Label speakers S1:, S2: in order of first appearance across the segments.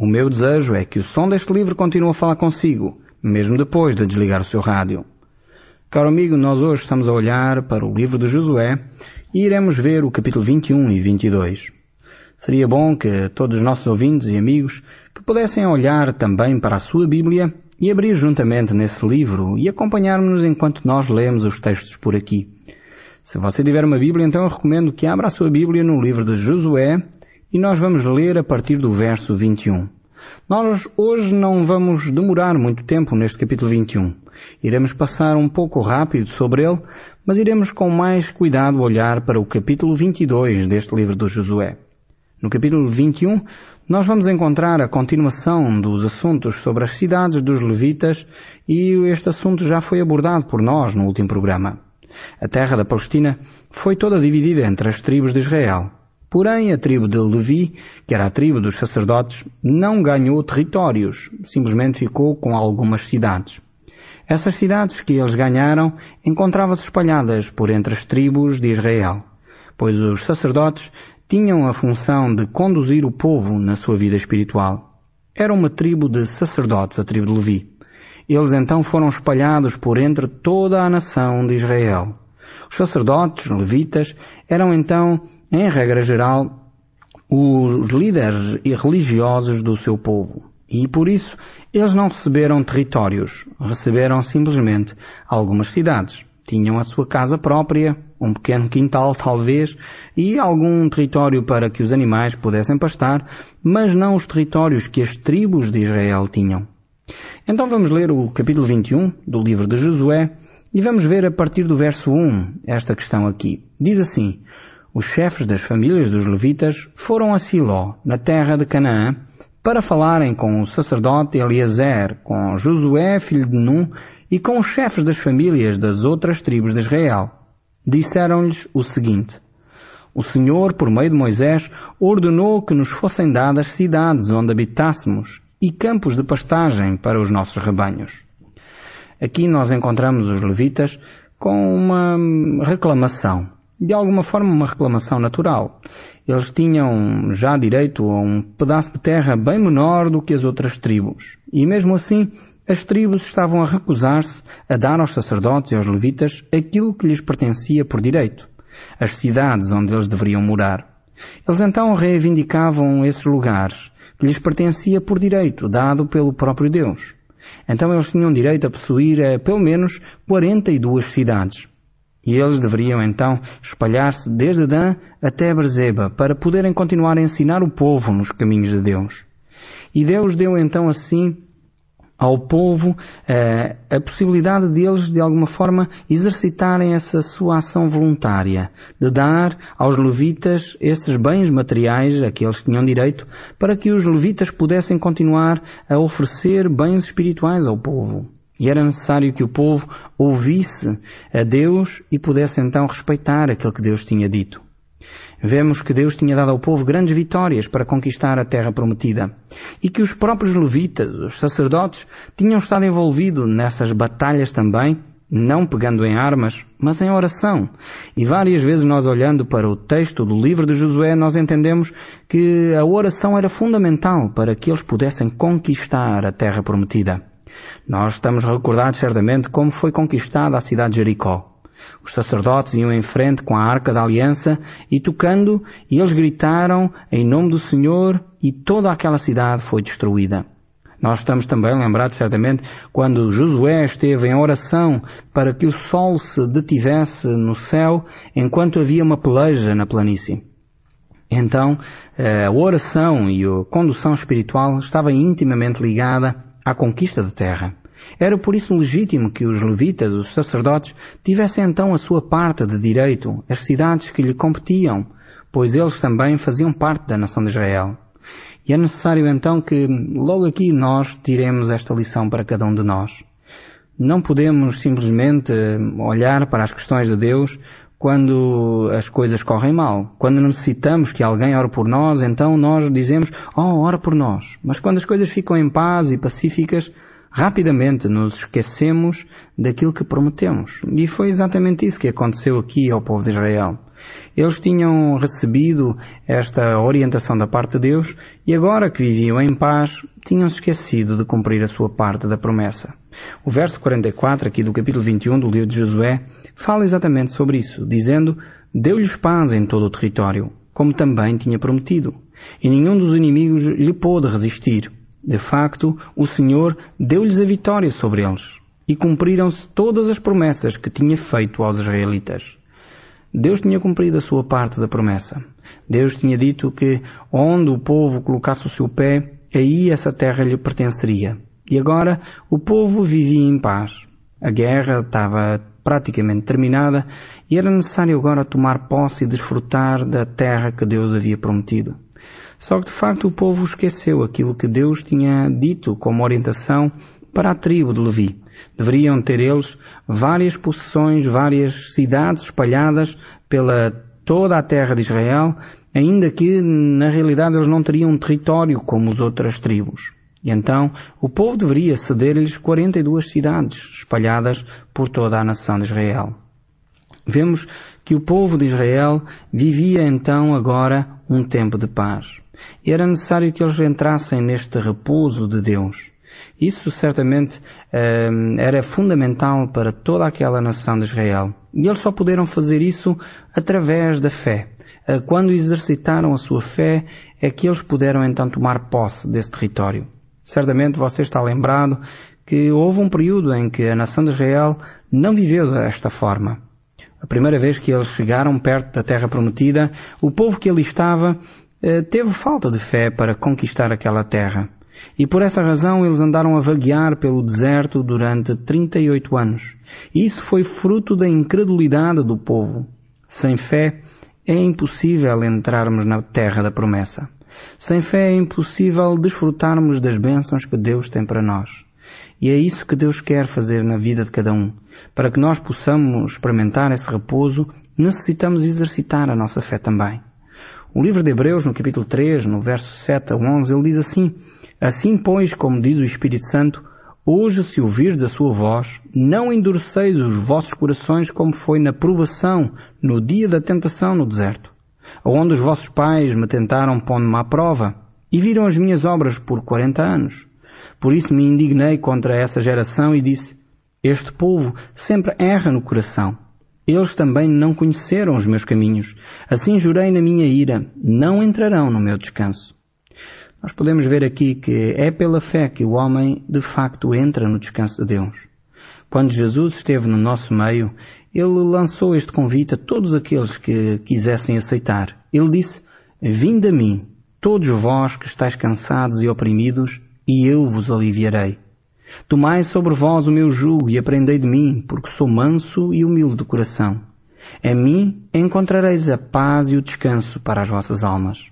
S1: O meu desejo é que o som deste livro continue a falar consigo, mesmo depois de desligar o seu rádio. Caro amigo, nós hoje estamos a olhar para o livro de Josué e iremos ver o capítulo 21 e 22. Seria bom que todos os nossos ouvintes e amigos que pudessem olhar também para a sua Bíblia e abrir juntamente nesse livro e acompanhar-nos enquanto nós lemos os textos por aqui. Se você tiver uma Bíblia, então eu recomendo que abra a sua Bíblia no livro de Josué e nós vamos ler a partir do verso 21. Nós hoje não vamos demorar muito tempo neste capítulo 21. Iremos passar um pouco rápido sobre ele, mas iremos com mais cuidado olhar para o capítulo 22 deste livro de Josué. No capítulo 21, nós vamos encontrar a continuação dos assuntos sobre as cidades dos levitas e este assunto já foi abordado por nós no último programa. A terra da Palestina foi toda dividida entre as tribos de Israel. Porém, a tribo de Levi, que era a tribo dos sacerdotes, não ganhou territórios, simplesmente ficou com algumas cidades. Essas cidades que eles ganharam encontravam-se espalhadas por entre as tribos de Israel, pois os sacerdotes tinham a função de conduzir o povo na sua vida espiritual. Era uma tribo de sacerdotes, a tribo de Levi. Eles então foram espalhados por entre toda a nação de Israel. Os sacerdotes, levitas, eram então, em regra geral, os líderes religiosos do seu povo. E por isso, eles não receberam territórios, receberam simplesmente algumas cidades. Tinham a sua casa própria, um pequeno quintal talvez, e algum território para que os animais pudessem pastar, mas não os territórios que as tribos de Israel tinham. Então vamos ler o capítulo 21 do livro de Josué e vamos ver a partir do verso 1 esta questão aqui. Diz assim: os chefes das famílias dos levitas foram a Siló, na terra de Canaã, para falarem com o sacerdote Eliezer, com Josué, filho de Nun, e com os chefes das famílias das outras tribos de Israel. Disseram-lhes o seguinte: o Senhor, por meio de Moisés, ordenou que nos fossem dadas cidades onde habitássemos e campos de pastagem para os nossos rebanhos. Aqui nós encontramos os levitas com uma reclamação, de alguma forma uma reclamação natural. Eles tinham já direito a um pedaço de terra bem menor do que as outras tribos. E mesmo assim, as tribos estavam a recusar-se a dar aos sacerdotes e aos levitas aquilo que lhes pertencia por direito, as cidades onde eles deveriam morar. Eles então reivindicavam esses lugares que lhes pertencia por direito, dado pelo próprio Deus. Então eles tinham direito a possuir pelo menos 42 cidades. E eles deveriam então espalhar-se desde Dan até Berzeba para poderem continuar a ensinar o povo nos caminhos de Deus. E Deus deu então assim ao povo a possibilidade deles, de alguma forma, exercitarem essa sua ação voluntária, de dar aos levitas esses bens materiais a que eles tinham direito, para que os levitas pudessem continuar a oferecer bens espirituais ao povo. E era necessário que o povo ouvisse a Deus e pudesse então respeitar aquilo que Deus tinha dito. Vemos que Deus tinha dado ao povo grandes vitórias para conquistar a terra prometida e que os próprios levitas, os sacerdotes, tinham estado envolvidos nessas batalhas também, não pegando em armas, mas em oração. E várias vezes nós, olhando para o texto do livro de Josué, nós entendemos que a oração era fundamental para que eles pudessem conquistar a terra prometida. Nós estamos recordados certamente como foi conquistada a cidade de Jericó. Os sacerdotes iam em frente com a arca da aliança e tocando, e eles gritaram em nome do Senhor, e toda aquela cidade foi destruída. Nós estamos também lembrados certamente quando Josué esteve em oração para que o sol se detivesse no céu enquanto havia uma peleja na planície. Então, a oração e a condução espiritual estava intimamente ligada à conquista da terra. Era por isso legítimo que os levitas, os sacerdotes, tivessem então a sua parte de direito, as cidades que lhe competiam, pois eles também faziam parte da nação de Israel. E é necessário então que logo aqui nós tiremos esta lição para cada um de nós. Não podemos simplesmente olhar para as questões de Deus quando as coisas correm mal. Quando necessitamos que alguém ore por nós, então nós dizemos, ora por nós. Mas quando as coisas ficam em paz e pacíficas, rapidamente nos esquecemos daquilo que prometemos. E foi exatamente isso que aconteceu aqui ao povo de Israel. Eles tinham recebido esta orientação da parte de Deus e agora que viviam em paz, tinham-se esquecido de cumprir a sua parte da promessa. O verso 44 aqui do capítulo 21 do livro de Josué fala exatamente sobre isso, dizendo: deu-lhes paz em todo o território, como também tinha prometido, e nenhum dos inimigos lhe pôde resistir. De facto, o Senhor deu-lhes a vitória sobre eles, e cumpriram-se todas as promessas que tinha feito aos israelitas. Deus tinha cumprido a sua parte da promessa. Deus tinha dito que onde o povo colocasse o seu pé, aí essa terra lhe pertenceria. E agora o povo vivia em paz. A guerra estava praticamente terminada e era necessário agora tomar posse e desfrutar da terra que Deus havia prometido. Só que de facto o povo esqueceu aquilo que Deus tinha dito como orientação para a tribo de Levi. Deveriam ter eles várias possessões, várias cidades espalhadas pela toda a terra de Israel, ainda que na realidade eles não teriam um território como as outras tribos. E então o povo deveria ceder-lhes 42 cidades espalhadas por toda a nação de Israel. Vemos que o povo de Israel vivia então agora um tempo de paz. E era necessário que eles entrassem neste repouso de Deus. Isso certamente era fundamental para toda aquela nação de Israel. E eles só puderam fazer isso através da fé. Quando exercitaram a sua fé, é que eles puderam então tomar posse desse território. Certamente você está lembrado que houve um período em que a nação de Israel não viveu desta forma. A primeira vez que eles chegaram perto da terra prometida, o povo que ali estava teve falta de fé para conquistar aquela terra. E por essa razão eles andaram a vaguear pelo deserto durante 38 anos. E isso foi fruto da incredulidade do povo. Sem fé é impossível entrarmos na terra da promessa. Sem fé é impossível desfrutarmos das bênçãos que Deus tem para nós. E é isso que Deus quer fazer na vida de cada um. Para que nós possamos experimentar esse repouso, necessitamos exercitar a nossa fé também. O livro de Hebreus, no capítulo 3, no verso 7 a 11, ele diz assim: assim, pois, como diz o Espírito Santo, hoje, se ouvirdes a sua voz, não endureceis os vossos corações como foi na provação, no dia da tentação no deserto, onde os vossos pais me tentaram pondo-me à prova, e viram as minhas obras por 40 anos. Por isso me indignei contra essa geração e disse: este povo sempre erra no coração. Eles também não conheceram os meus caminhos. Assim jurei na minha ira, não entrarão no meu descanso. Nós podemos ver aqui que é pela fé que o homem de facto entra no descanso de Deus. Quando Jesus esteve no nosso meio, ele lançou este convite a todos aqueles que quisessem aceitar. Ele disse: vinde a mim, todos vós que estáis cansados e oprimidos, e eu vos aliviarei. Tomai sobre vós o meu jugo e aprendei de mim, porque sou manso e humilde de coração. Em mim encontrareis a paz e o descanso para as vossas almas.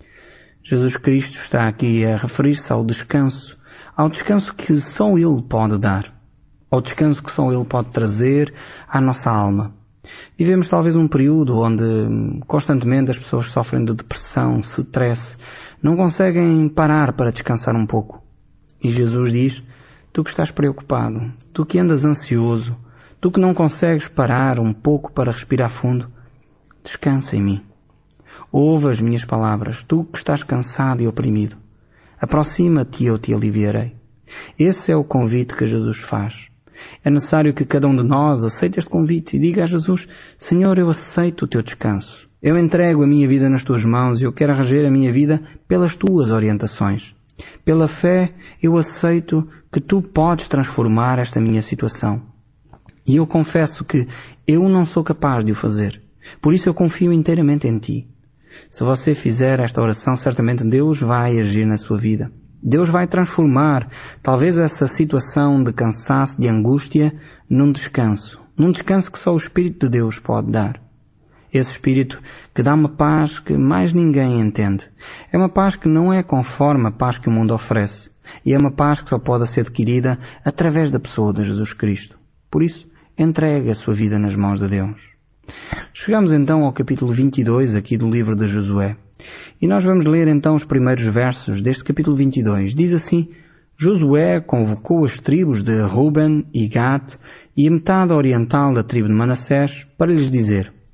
S1: Jesus Cristo está aqui a referir-se ao descanso que só Ele pode dar, ao descanso que só Ele pode trazer à nossa alma. Vivemos talvez um período onde constantemente as pessoas sofrem de depressão, stress, não conseguem parar para descansar um pouco. E Jesus diz: tu que estás preocupado, tu que andas ansioso, tu que não consegues parar um pouco para respirar fundo, descansa em mim. Ouve as minhas palavras, tu que estás cansado e oprimido. Aproxima-te e eu te aliviarei. Esse é o convite que Jesus faz. É necessário que cada um de nós aceite este convite e diga a Jesus: Senhor, eu aceito o teu descanso. Eu entrego a minha vida nas tuas mãos e eu quero reger a minha vida pelas tuas orientações. Pela fé, eu aceito que tu podes transformar esta minha situação. E eu confesso que eu não sou capaz de o fazer. Por isso eu confio inteiramente em ti. Se você fizer esta oração, certamente Deus vai agir na sua vida. Deus vai transformar talvez essa situação de cansaço, de angústia, num descanso que só o Espírito de Deus pode dar. Esse Espírito que dá uma paz que mais ninguém entende. É uma paz que não é conforme a paz que o mundo oferece. E é uma paz que só pode ser adquirida através da pessoa de Jesus Cristo. Por isso, entregue a sua vida nas mãos de Deus. Chegamos então ao capítulo 22 aqui do livro de Josué. E nós vamos ler então os primeiros versos deste capítulo 22. Diz assim: Josué convocou as tribos de Ruben e Gad e a metade oriental da tribo de Manassés para lhes dizer: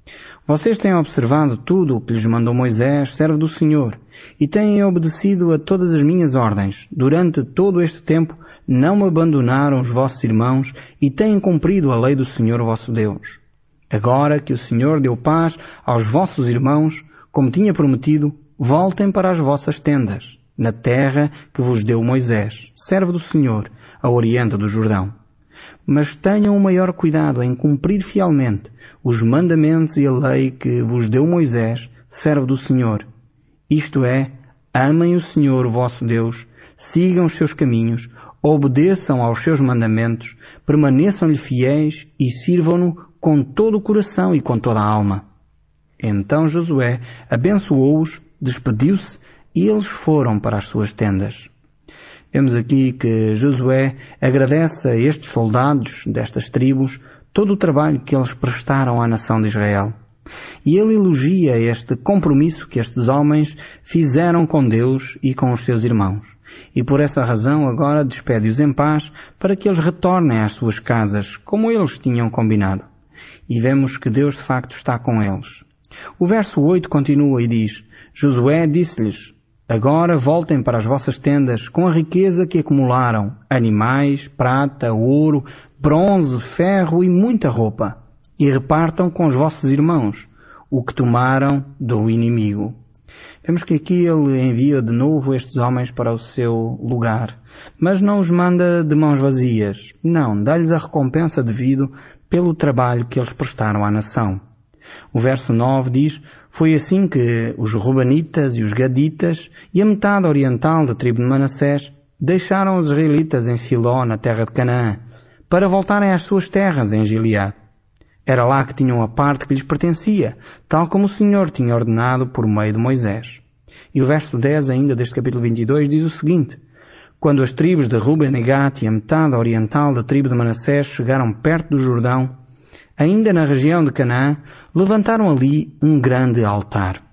S1: Vocês têm observado tudo o que lhes mandou Moisés, servo do Senhor, e têm obedecido a todas as minhas ordens. Durante todo este tempo não me abandonaram os vossos irmãos e têm cumprido a lei do Senhor vosso Deus. Agora que o Senhor deu paz aos vossos irmãos, como tinha prometido, voltem para as vossas tendas, na terra que vos deu Moisés, servo do Senhor, a oriente do Jordão. Mas tenham o maior cuidado em cumprir fielmente os mandamentos e a lei que vos deu Moisés, servo do Senhor. Isto é, amem o Senhor vosso Deus, sigam os seus caminhos, obedeçam aos seus mandamentos, permaneçam-lhe fiéis e sirvam-no com todo o coração e com toda a alma. Então Josué abençoou-os, despediu-se e eles foram para as suas tendas. Vemos aqui que Josué agradece a estes soldados destas tribos todo o trabalho que eles prestaram à nação de Israel. E ele elogia este compromisso que estes homens fizeram com Deus e com os seus irmãos. E por essa razão agora despede-os em paz para que eles retornem às suas casas, como eles tinham combinado. E vemos que Deus de facto está com eles. O verso 8 continua e diz: Josué disse-lhes: Agora voltem para as vossas tendas com a riqueza que acumularam, animais, prata, ouro, bronze, ferro e muita roupa, e repartam com os vossos irmãos o que tomaram do inimigo. Vemos que aqui ele envia de novo estes homens para o seu lugar, mas não os manda de mãos vazias. Não, dá-lhes a recompensa devida pelo trabalho que eles prestaram à nação. O verso 9 diz: Foi assim que os Rubanitas e os Gaditas e a metade oriental da tribo de Manassés deixaram os israelitas em Siló, na terra de Canaã, para voltarem às suas terras em Gileade. Era lá que tinham a parte que lhes pertencia, tal como o Senhor tinha ordenado por meio de Moisés. E o verso 10 ainda deste capítulo 22 diz o seguinte: Quando as tribos de Ruben e Gad e a metade oriental da tribo de Manassés chegaram perto do Jordão, ainda na região de Canaã, levantaram ali um grande altar.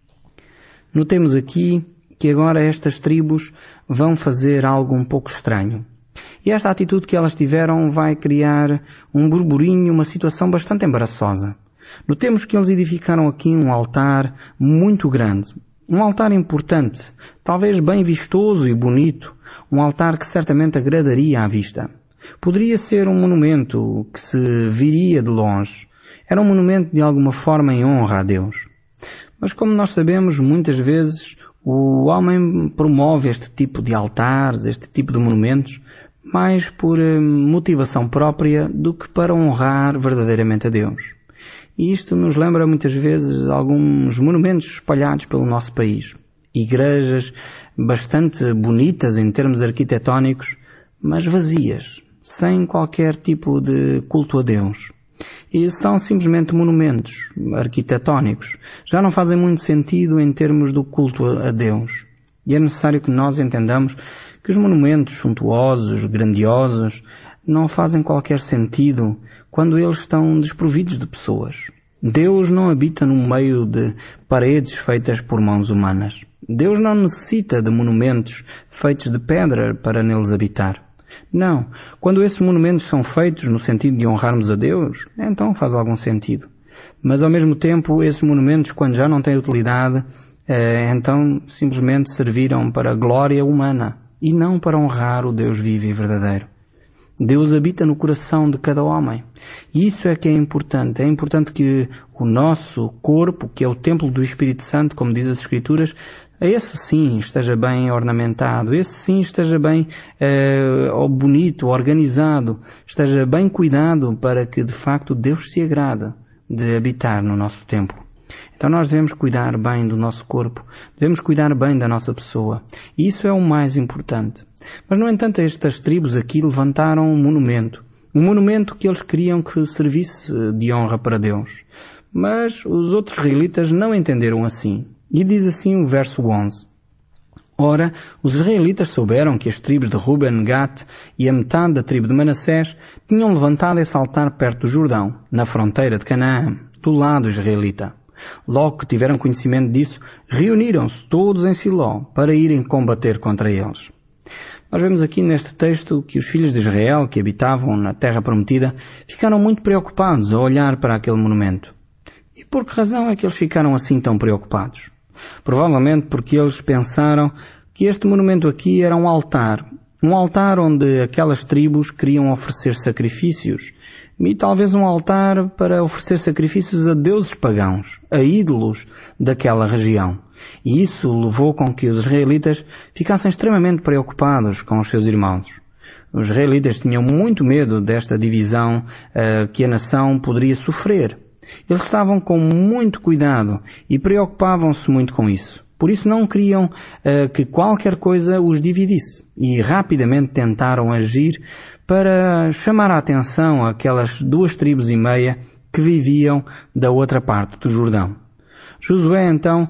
S1: Notemos aqui que agora estas tribos vão fazer algo um pouco estranho. E esta atitude que elas tiveram vai criar um burburinho, uma situação bastante embaraçosa. Notemos que eles edificaram aqui um altar muito grande. Um altar importante, talvez bem vistoso e bonito. Um altar que certamente agradaria à vista. Poderia ser um monumento que se viria de longe. Era um monumento de alguma forma em honra a Deus. Mas como nós sabemos, muitas vezes o homem promove este tipo de altares, este tipo de monumentos, mais por motivação própria do que para honrar verdadeiramente a Deus. E isto nos lembra muitas vezes alguns monumentos espalhados pelo nosso país. Igrejas bastante bonitas em termos arquitetónicos, mas vazias, sem qualquer tipo de culto a Deus. E são simplesmente monumentos arquitetónicos. Já não fazem muito sentido em termos do culto a Deus. E é necessário que nós entendamos que os monumentos suntuosos, grandiosos, não fazem qualquer sentido quando eles estão desprovidos de pessoas. Deus não habita no meio de paredes feitas por mãos humanas. Deus não necessita de monumentos feitos de pedra para neles habitar. Não, quando esses monumentos são feitos no sentido de honrarmos a Deus, então faz algum sentido. Mas ao mesmo tempo, esses monumentos, quando já não têm utilidade, então simplesmente serviram para a glória humana e não para honrar o Deus vivo e verdadeiro. Deus habita no coração de cada homem. E isso é que é importante. É importante que o nosso corpo, que é o templo do Espírito Santo, como diz as Escrituras, esse sim esteja bem ornamentado, esse sim esteja bem bonito, organizado, esteja bem cuidado para que de facto Deus se agrade de habitar no nosso templo. Então nós devemos cuidar bem do nosso corpo, devemos cuidar bem da nossa pessoa. E isso é o mais importante. Mas, no entanto, estas tribos aqui levantaram um monumento que eles queriam que servisse de honra para Deus. Mas os outros israelitas não entenderam assim. E diz assim o verso 11. Ora, os israelitas souberam que as tribos de Ruben, Gad e a metade da tribo de Manassés tinham levantado esse altar perto do Jordão, na fronteira de Canaã, do lado israelita. Logo que tiveram conhecimento disso, reuniram-se todos em Siló para irem combater contra eles. Nós vemos aqui neste texto que os filhos de Israel, que habitavam na terra prometida, ficaram muito preocupados a olhar para aquele monumento. E por que razão é que eles ficaram assim tão preocupados? Provavelmente porque eles pensaram que este monumento aqui era um altar onde aquelas tribos queriam oferecer sacrifícios, e talvez um altar para oferecer sacrifícios a deuses pagãos, a ídolos daquela região. E isso levou com que os israelitas ficassem extremamente preocupados com os seus irmãos. Os israelitas tinham muito medo desta divisão que a nação poderia sofrer. Eles estavam com muito cuidado e preocupavam-se muito com isso. Por isso não queriam que qualquer coisa os dividisse e rapidamente tentaram agir para chamar a atenção àquelas 2,5 tribos que viviam da outra parte do Jordão. Josué então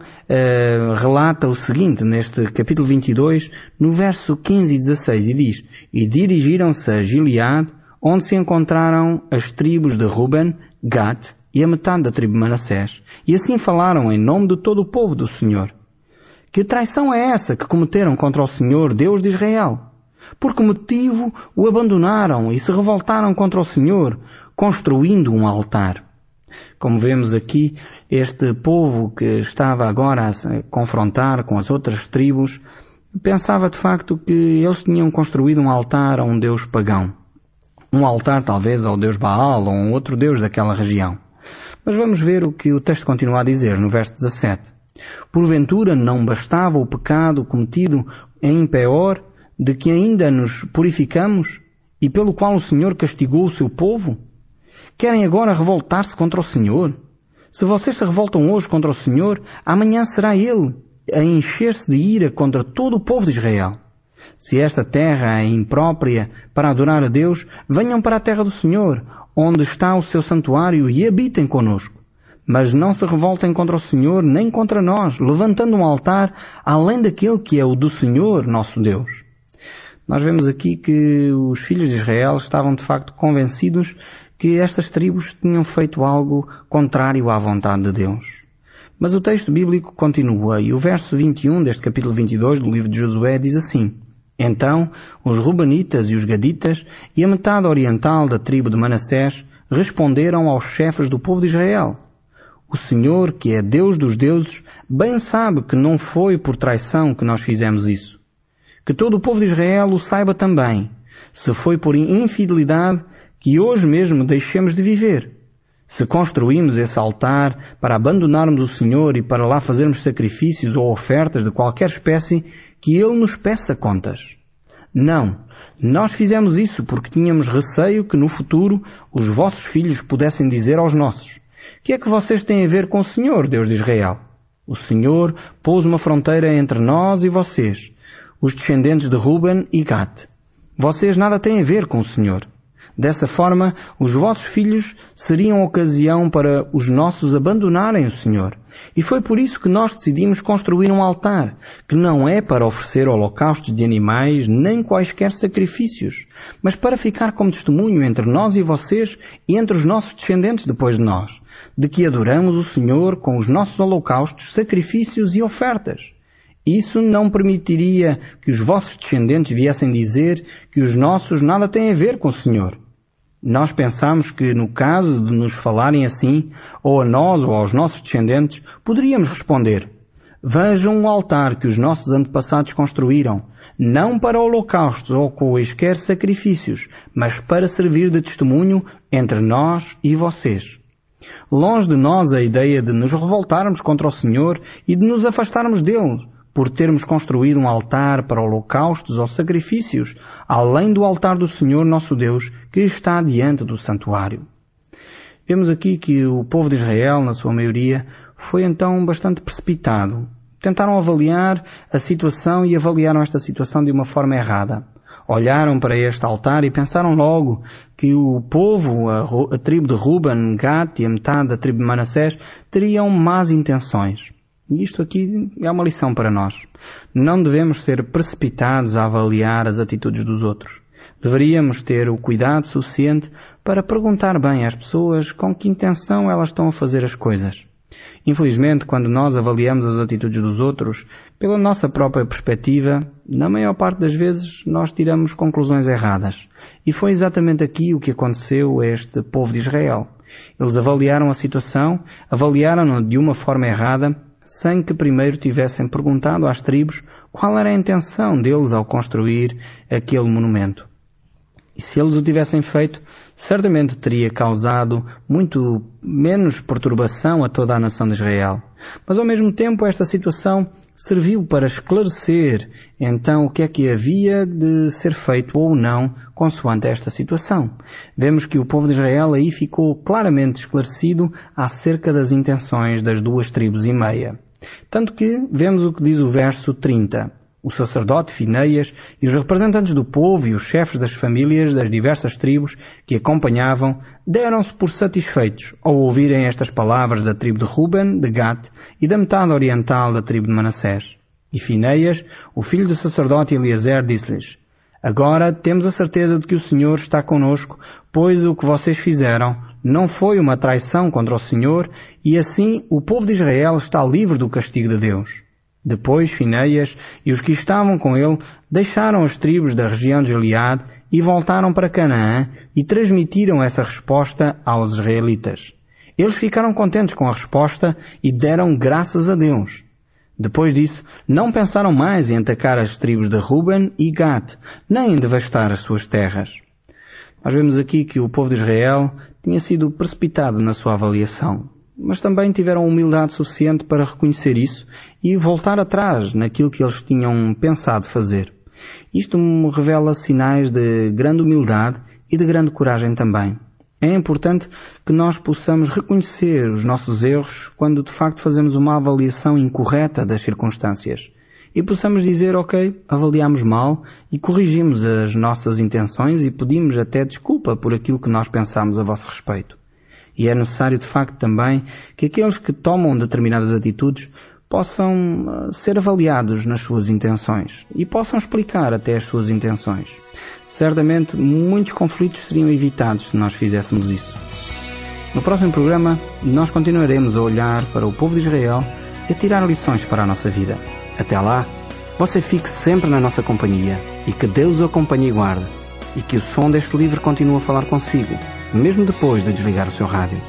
S1: relata o seguinte neste capítulo 22, no verso 15 e 16, e diz: E dirigiram-se a Gileade, onde se encontraram as tribos de Ruben, Gad e a metade da tribo de Manassés, e assim falaram em nome de todo o povo do Senhor. Que traição é essa que cometeram contra o Senhor, Deus de Israel? Por que motivo o abandonaram e se revoltaram contra o Senhor, construindo um altar? Como vemos aqui, este povo que estava agora a se confrontar com as outras tribos, pensava de facto que eles tinham construído um altar a um deus pagão. Um altar talvez ao deus Baal ou a um outro deus daquela região. Mas vamos ver o que o texto continua a dizer no verso 17. Porventura não bastava o pecado cometido em Peor, de que ainda nos purificamos, e pelo qual o Senhor castigou o seu povo? Querem agora revoltar-se contra o Senhor? Se vocês se revoltam hoje contra o Senhor, amanhã será Ele a encher-se de ira contra todo o povo de Israel. Se esta terra é imprópria para adorar a Deus, venham para a terra do Senhor, onde está o seu santuário, e habitem conosco. Mas não se revoltem contra o Senhor, nem contra nós, levantando um altar além daquele que é o do Senhor, nosso Deus. Nós vemos aqui que os filhos de Israel estavam de facto convencidos que estas tribos tinham feito algo contrário à vontade de Deus. Mas o texto bíblico continua, e o verso 21 deste capítulo 22 do livro de Josué diz assim: Então os Rubanitas e os Gaditas e a metade oriental da tribo de Manassés responderam aos chefes do povo de Israel: O Senhor, que é Deus dos deuses, bem sabe que não foi por traição que nós fizemos isso. Que todo o povo de Israel o saiba também. Se foi por infidelidade, que hoje mesmo deixemos de viver. Se construímos esse altar para abandonarmos o Senhor e para lá fazermos sacrifícios ou ofertas de qualquer espécie, que Ele nos peça contas. Não, nós fizemos isso porque tínhamos receio que no futuro os vossos filhos pudessem dizer aos nossos: que é que vocês têm a ver com o Senhor, Deus de Israel? O Senhor pôs uma fronteira entre nós e vocês, os descendentes de Ruben e Gad. Vocês nada têm a ver com o Senhor. Dessa forma, os vossos filhos seriam ocasião para os nossos abandonarem o Senhor. E foi por isso que nós decidimos construir um altar, que não é para oferecer holocaustos de animais nem quaisquer sacrifícios, mas para ficar como testemunho entre nós e vocês e entre os nossos descendentes depois de nós, de que adoramos o Senhor com os nossos holocaustos, sacrifícios e ofertas. Isso não permitiria que os vossos descendentes viessem dizer que os nossos nada têm a ver com o Senhor. Nós pensamos que, no caso de nos falarem assim, ou a nós ou aos nossos descendentes, poderíamos responder: Vejam o altar que os nossos antepassados construíram, não para holocaustos ou quaisquer sacrifícios, mas para servir de testemunho entre nós e vocês. Longe de nós a ideia de nos revoltarmos contra o Senhor e de nos afastarmos dele, por termos construído um altar para holocaustos ou sacrifícios, além do altar do Senhor nosso Deus, que está diante do santuário. Vemos aqui que o povo de Israel, na sua maioria, foi então bastante precipitado. Tentaram avaliar a situação e avaliaram esta situação de uma forma errada. Olharam para este altar e pensaram logo que o povo, a tribo de Ruben, Gad e a metade da tribo de Manassés, teriam más intenções. E isto aqui é uma lição para nós. Não devemos ser precipitados a avaliar as atitudes dos outros. Deveríamos ter o cuidado suficiente para perguntar bem às pessoas com que intenção elas estão a fazer as coisas. Infelizmente, quando nós avaliamos as atitudes dos outros, pela nossa própria perspectiva, na maior parte das vezes nós tiramos conclusões erradas. E foi exatamente aqui o que aconteceu a este povo de Israel. Eles avaliaram a situação, avaliaram-na de uma forma errada, sem que primeiro tivessem perguntado às tribos qual era a intenção deles ao construir aquele monumento. E se eles o tivessem feito, certamente teria causado muito menos perturbação a toda a nação de Israel. Mas ao mesmo tempo esta situação serviu para esclarecer então o que é que havia de ser feito ou não consoante esta situação. Vemos que o povo de Israel aí ficou claramente esclarecido acerca das intenções das 2 tribos e meia. Tanto que vemos o que diz o verso 30. O sacerdote Finéias e os representantes do povo e os chefes das famílias das diversas tribos que acompanhavam deram-se por satisfeitos ao ouvirem estas palavras da tribo de Ruben, de Gad e da metade oriental da tribo de Manassés. E Finéias, o filho do sacerdote Eliezer, disse-lhes: Agora temos a certeza de que o Senhor está conosco, pois o que vocês fizeram não foi uma traição contra o Senhor, e assim o povo de Israel está livre do castigo de Deus. Depois Finéias e os que estavam com ele deixaram as tribos da região de Gileade e voltaram para Canaã e transmitiram essa resposta aos israelitas. Eles ficaram contentes com a resposta e deram graças a Deus. Depois disso, não pensaram mais em atacar as tribos de Ruben e Gad, nem em devastar as suas terras. Nós vemos aqui que o povo de Israel tinha sido precipitado na sua avaliação. Mas também tiveram humildade suficiente para reconhecer isso e voltar atrás naquilo que eles tinham pensado fazer. Isto me revela sinais de grande humildade e de grande coragem também. É importante que nós possamos reconhecer os nossos erros quando de facto fazemos uma avaliação incorreta das circunstâncias. E possamos dizer, ok, avaliámos mal e corrigimos as nossas intenções e pedimos até desculpa por aquilo que nós pensámos a vosso respeito. E é necessário, de facto, também que aqueles que tomam determinadas atitudes possam ser avaliados nas suas intenções e possam explicar até as suas intenções. Certamente, muitos conflitos seriam evitados se nós fizéssemos isso. No próximo programa, nós continuaremos a olhar para o povo de Israel e a tirar lições para a nossa vida. Até lá, você fique sempre na nossa companhia e que Deus o acompanhe e guarde. E que o som deste livro continue a falar consigo, mesmo depois de desligar o seu rádio.